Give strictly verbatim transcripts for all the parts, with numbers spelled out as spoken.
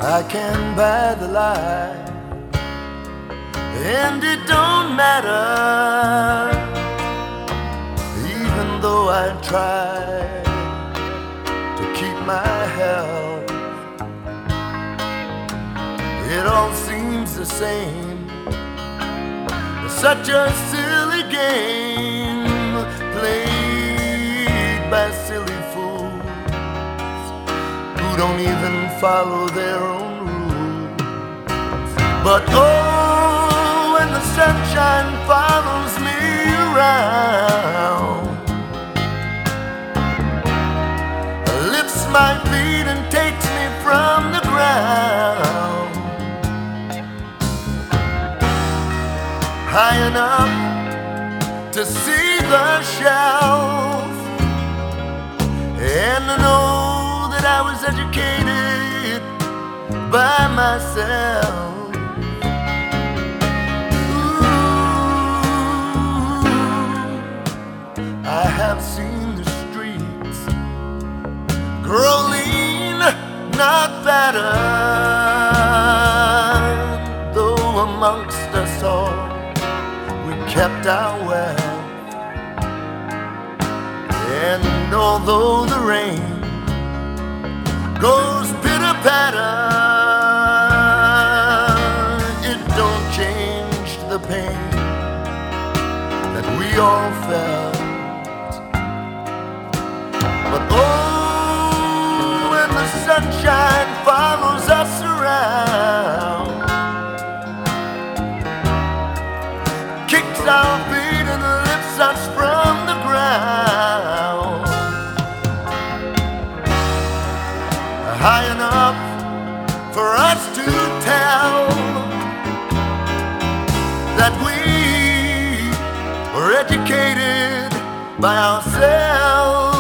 I can buy the lie, and it don't matter, even though I try to keep my health. It all seems the same, such a silly game played by silly fools who don't even follow their own rules. But oh, when the sunshine follows me around, lifts my feet and takes me from the ground, high enough to see the shelf, and to know that I was educated by myself. Ooh, I have seen the streets grow lean, not fatter, though amongst us all we kept our wealth. And although the rain goes pitter-patter, it don't change the pain that we all felt. But oh, when the sunshine follows us around, kicks our feet and lifts us from the ground, high enough for us to tell that we were educated by ourselves.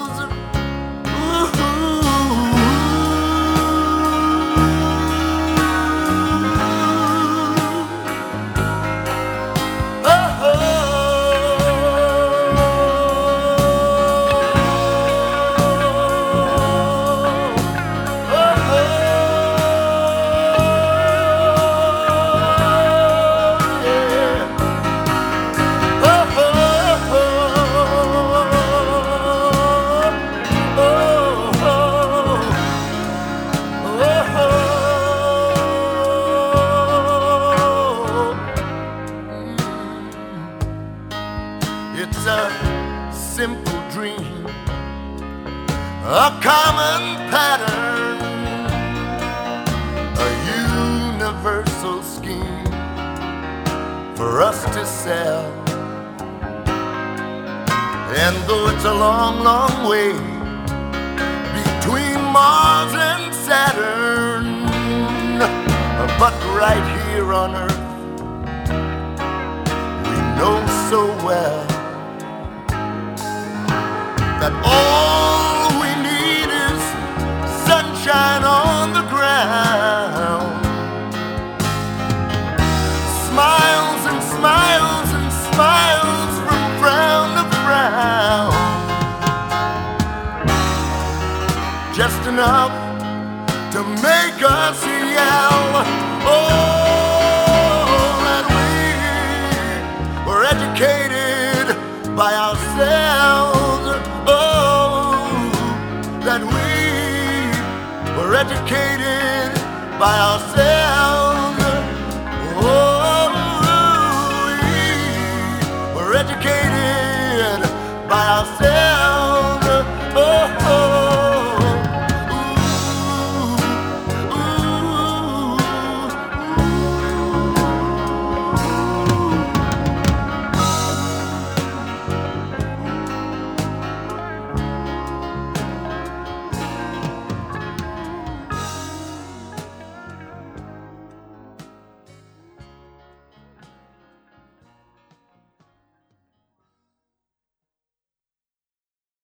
It's a simple dream, a common pattern, a universal scheme for us to sell. And though it's a long, long way between Mars and Saturn, but right here on Earth we know so well that all we need is sunshine on the ground, smiles and smiles and smiles from frown to frown, just enough to make us yell, oh, that we were educated by ourselves. That we were educated by ourselves.